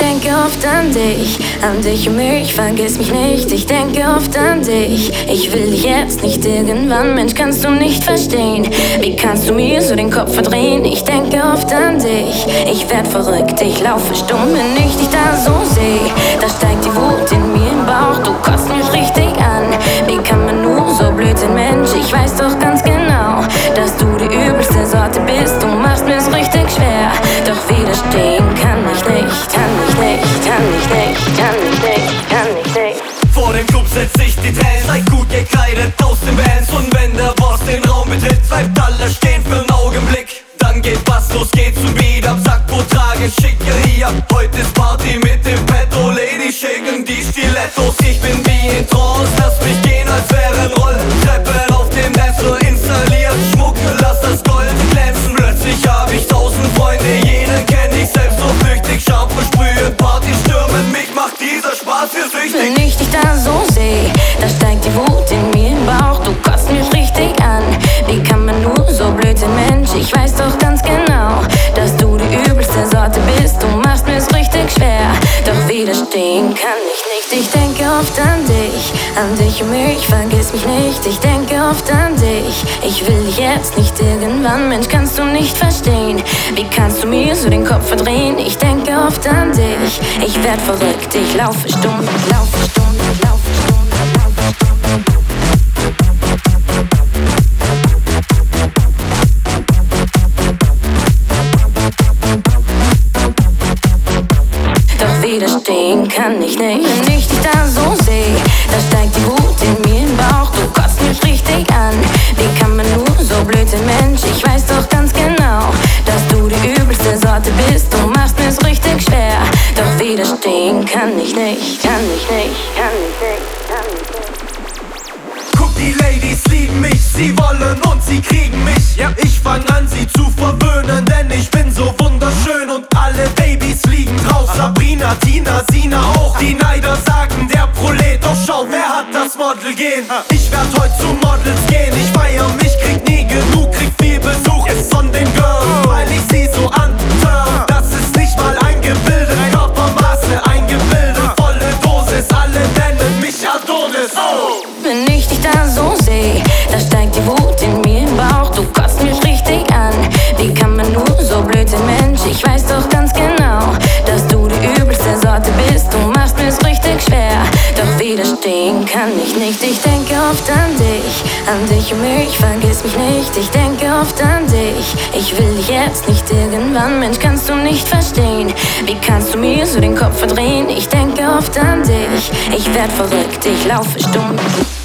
denke oft an dich und mich, vergiss mich nicht. Ich denke oft an dich, ich will dich jetzt nicht irgendwann. Mensch, kannst du nicht verstehen, wie kannst du mir so den Kopf verdrehen? Ich denke oft an dich, ich werd verrückt, ich laufe stumm, wenn ich dich da so seh. Da steigt die Wut in mir im Bauch, du kotzt mich richtig an. Wie kann man nur so blöd sein, Mensch? Ich weiß doch ganz genau, dass du die übelste Sorte bist. Du machst mir's richtig schwer, doch widerstehen kann ich nicht, kann ich nicht, kann ich nicht, kann ich nicht, kann ich nicht. Vor dem Club setzt sich die Trends, seid gut gekleidet aus den Bands. Und wenn der Boss den Raum betritt, bleibt alle stehen für 'n Augenblick. Dann geht Bass los, geht zum Beat ab, Sakko tragen, Schickeria. Heute ist Party mit dem Petto, Ladies schicken die Stilettos. Ich bin wie in Trance, lass mich gehen, als wäre ein Rolltreppen auf dem Dancefloor installiert. Schmuck, lass das Gold glänzen. Plötzlich hab ich 1000 Freunde, jeden kenn ich selbst so flüchtig. Shampoo sprühen, Party stürmen, mich macht dieser Spaß hier süchtig. Wenn ich dich da so seh, da steigt die Wut in mir im Bauch, du kotzt mich richtig an. Wie kann man nur so blöd sein, Mensch? Ich weiß doch ganz genau, dass du die übelste Sorte bist. Du machst mir's richtig schwer, doch widerstehen kann ich nicht. Ich denke oft an dich und mich, vergiss mich nicht. Ich denke oft an dich, ich will dich jetzt nicht irgendwann. Mensch, kannst du nicht verstehen, wie kannst du mir so den Kopf verdrehen? Ich denke oft an dich, ich werd verrückt, ich laufe stumm, laufe stumm, laufe stumm, laufe stumm. Widerstehen kann ich nicht. Wenn ich dich da so seh, da steigt die Wut in mir im Bauch, du kotzt mich richtig an. Wie kann man nur so blöd sein, Mensch? Ich weiß doch ganz genau, dass du die übelste Sorte bist. Du machst mir's richtig schwer, doch widerstehen kann ich nicht, kann ich nicht, kann ich nicht, kann ich nicht. Guck, die Ladies lieben mich, sie wollen und sie kriegen mich. Ja, ich fang an, sie zu verwöhnen, denn ich bin so wunderschön und alle Babys liegen drauf. Sabrina, Tina, Sina auch. Die Neider sagen, der Prolet, doch schau, wer hat das Model gehen? Ich werd heute zu Models gehen, ich feier mich, krieg nie genug, krieg viel Besuch ist von den Girls, weil ich sie so anturn. Das ist nicht mal eingebildet, Körpermaße eingebildet, volle Dosis, alle nennen mich Adonis. Oh. Wenn ich dich da so seh, da steigt die Wut in mir im Bauch, du kotzt mich richtig an. Wie kann man nur so blöd sein, Mensch? Ich weiß doch ganz genau, dass du die übelste Sorte bist. Du machst mir's richtig schwer, doch widerstehen kann ich nicht. Ich denke oft an dich und mich, vergiss mich nicht. Ich denke oft an dich, ich will dich jetzt nicht irgendwann. Mensch, kannst du nicht verstehen, wie kannst du mir so den Kopf verdrehen? Ich denke oft an dich, ich werd verrückt, ich laufe stumm.